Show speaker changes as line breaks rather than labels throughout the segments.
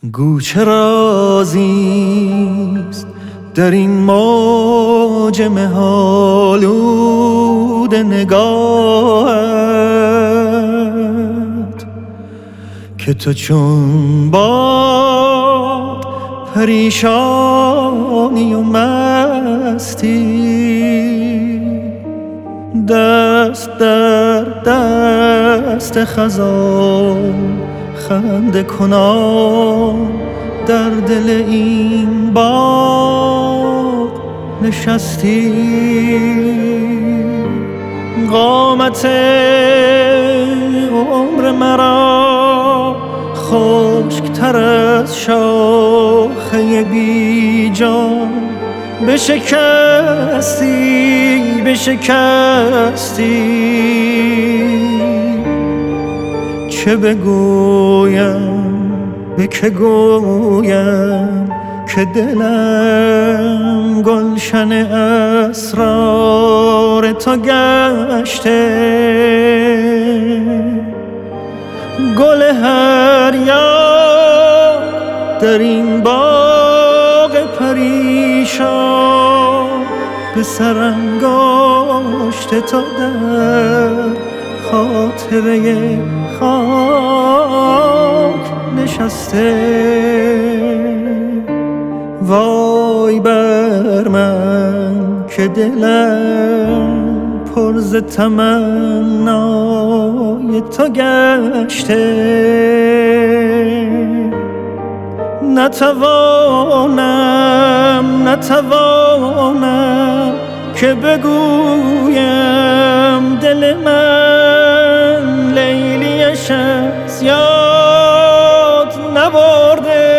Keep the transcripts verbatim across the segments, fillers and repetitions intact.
گو چه رازیست در این موج مه‌آلود نگاهت که تو چون باد پریشانی و مستی، دست در دست خزان خنده کنان در دل این باغ نشستی. قامت عمر مرا خشک‌تر از شاخه بی جان بشکستی بشکستی. چه بگویم به که گویم که دلم گلشن اسرار تو گشته. گل هر یاد در این باغ پریشان به سرانگشت تو در خاطره خاک نشسته. وای بر من که دلم پر ز تمنای تو گشته. نتوانم نتوانم که بگویم دل من لیلیش از یاد نبرده.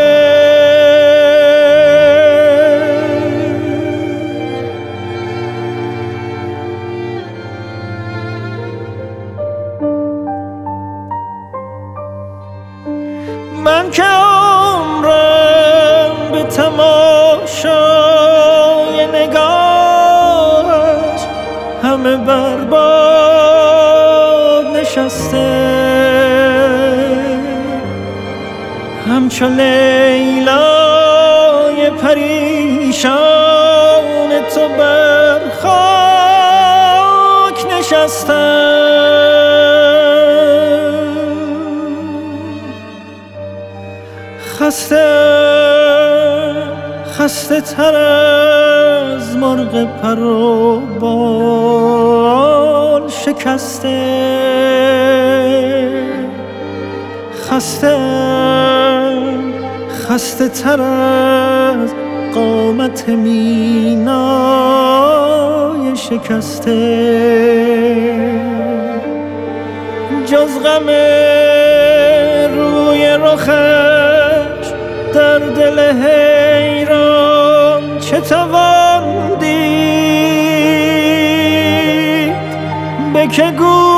من که عمرم به تماشای نگاهش همه برباد نشسته. همچو لیلای پریشان تو بر خاک نشستم. خسته خسته تر از مرغ پر و بال شکسته. خسته خسته تر از قامت مینای شکسته. جز غم روی رخش در دل حیران چه توان دید؟ به که گویم